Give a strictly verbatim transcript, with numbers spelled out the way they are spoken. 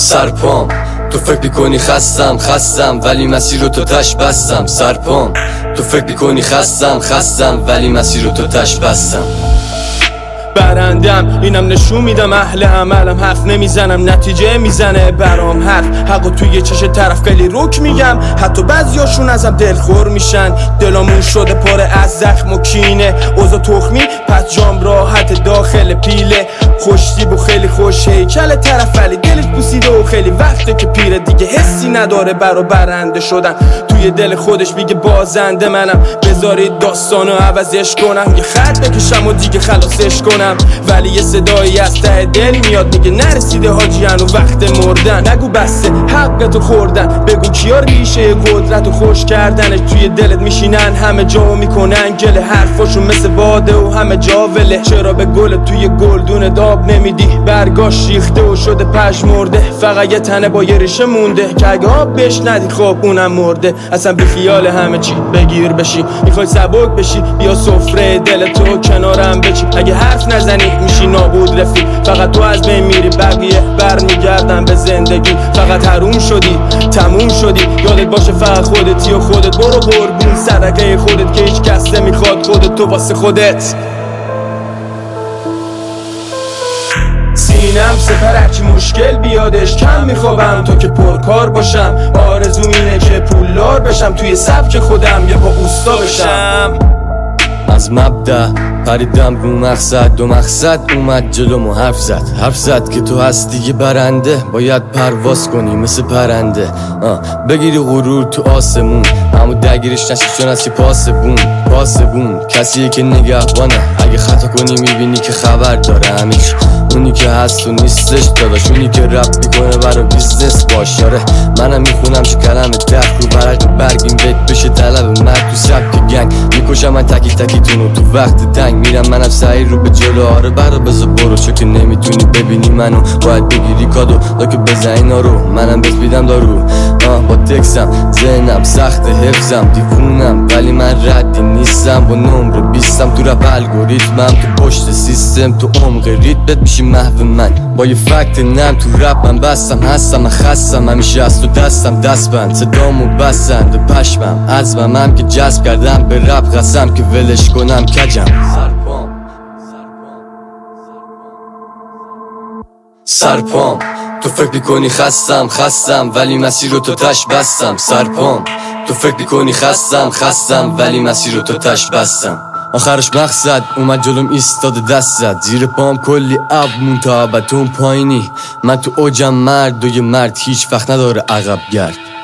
سرپام تو فکر میکنی خستم خستم ولی مسیر رو تو تش بستم. سرپام تو فکر میکنی خستم خستم ولی مسیر رو تو تش بستم. برندم اینم نشون میدم اهل عملم، حرف نمیزنم نتیجه میزنه برام حرف. حقو توی چش طرف خیلی رک میگم، حتی بعضیاشون ازم دلخور میشن. دلامون شده پر از زخم و کینه، اوضاع تخمی پس جام راحت داخل پیله. خوشتیب و خیلی خوش هیکل طرف ولی دلش پوسیده و خیلی وقته که پیره، دیگه حسی نداره برا برنده شدن. توی دل خودش میگه بازنده منم، بذارید داستانو عوضش کنم. یه خط بکشم و دیگه خلاصش کنم، ولی یه صدایی از ته دل میاد میگه نرسیده حاجی هنو وقت مردن. نگو بسته حقتو خوردن، بگو کیا ریشه قدرتو خوش کردنش. توی دلت میشینن همه جا میکنن گله، حرفاشون مثل باده و همه جا وله. چرا به گل توی گلدون داب نمیدی؟ برگاش ریخته و شده پژمرده، فقط یه تنه با یه ریشه مونده که اگه آب بهش ندی خب اونم مرده. اصلا بی خیال همه چی بگیر بشی، میخوای سبک بشی بیا سفره دل تو کنارم بچی. اگه حرف نزنی میشی نابود رفیق، فقط تو از بین میری بقیه برمیگردن به زندگی. فقط حروم شدی تموم شدی، یادت باشه فقط خودتی و خودت. برو قربون صدقه خودت که هیچ کس نمیخواد خودت تو واسه خودت. سینم سپر هرچی مشکل بیادش کم میخوابم تو که پرکار باشم. آرزوم اینه که پولدار بشم، توی سبک خودم یه با اوستا بشم. از مبدأ پریدم رو مقصد، دو مقصد اومد جلومو حرف زد. حرف زد که تو هستی یه برنده، باید پرواز کنی مثل پرنده. آه. بگیری غرور تو آسمون، اما درگیرش نشی چون هستی پاسبون. پاسبون کسیه که نگهبانه، اگه خطا کنی میبینی که خبر داره همه چی. اونی که هست و نیستش داداش، اونی که رپ میکنه برا بیزنس باش. آره منم میخونم چه کلمه دف رو برق برگیم بیت بشه طلب مرد تو سبک گنگ. میکشم من تکی تکی تونو تو وقت تنگ، میرم منم سعی رو به جلو. آره برا بذار برو، چون که نمیتونی ببینی منو باید بگیری کادو تا که بزنی نارو. منم بهت میدم دارو آه با تکسم، ذهنم سخت حفظم دیوونم ولی من ردی نیستم. با نمره بیستم تو رپ الگوریتمم، تو پشت سیستم تو عمق ریتمت میشی محو من. با یه فکت نم تو رپ من بستم هستم، من خستم همیشه از تو دستم دست بند. صدامو بستند پشمم عزمم هم که جذب کردم به رپ، قسم که ولش کنم کجم. سرپام سرپام تو فکر میکنی خستم خستم ولی مسیر رو تو تش بستم. سرپام تو فکر میکنی خستم خستم ولی مسیر رو تو تش بستم. آخرش مقصد اومد جلوم ایستاده دست زد، زیر پام کلی اب مون تا ابد. تو اون پایینی من تو اوجم، مرد و یه مرد هیچ وقت نداره عقب گرد.